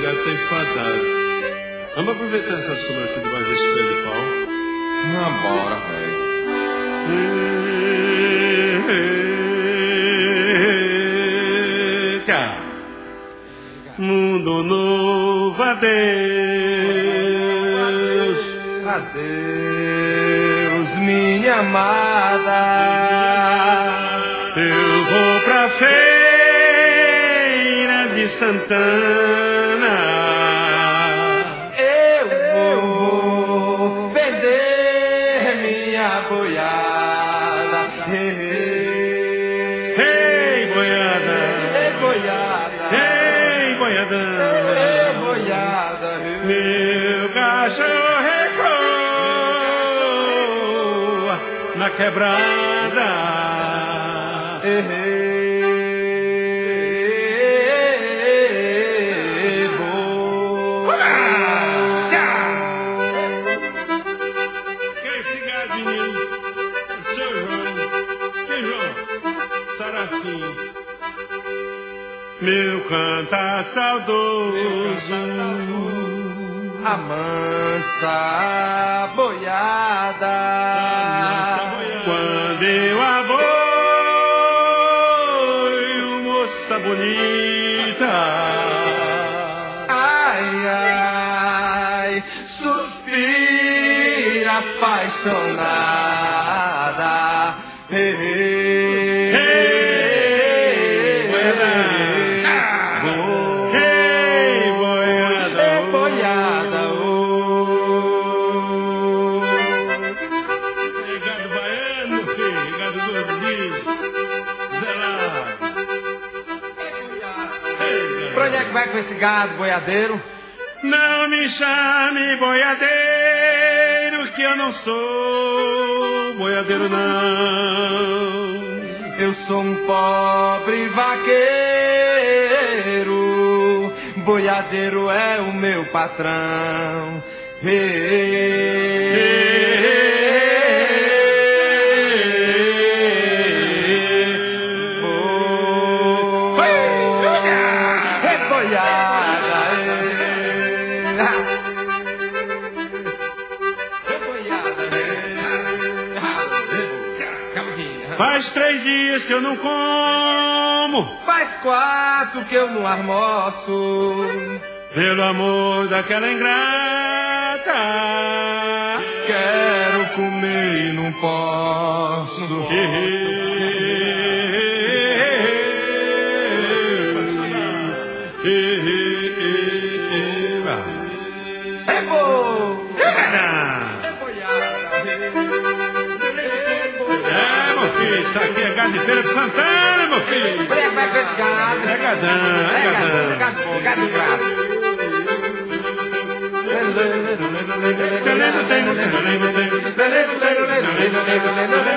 gato tá enfadado. Vamos aproveitar essa sombra aqui debaixo desse pé de pau? Bora, velho. Eita. Mundo novo, adeus. Adeus, minha amada. Eu vou pra feira de Santana. Eu vou vender minha boiada. Ei, boiada. Ei, boiada. Ei, boiada. Ei, boiada. Meu cachorro ecoa na quebrada. Quem é esse gadinho? Seu João. Quem, João? Sarafim. Meu cantar saudoso. A mansa boiada. Quando eu aboio, moça bonita. Ai, ai, suspira apaixonada. Ei, boiada. Ei, boiada. Ei, boiada. Gado baiano, filho, gado gordinho, zelado. Pra onde é que vai com esse gado, boiadeiro? Não me chame boiadeiro, que eu não sou boiadeiro, não. Eu sou um pobre vaqueiro, boiadeiro é o meu patrão. Faz 3 dias que eu não como. Faz 4 que eu não almoço. Pelo amor daquela ingrata. Quero comer e não posso. É bom. Isso aqui é gado de Feira de Santana, meu filho. Vai com esse gado. É gadão, é gadão. Gado de graça. Tem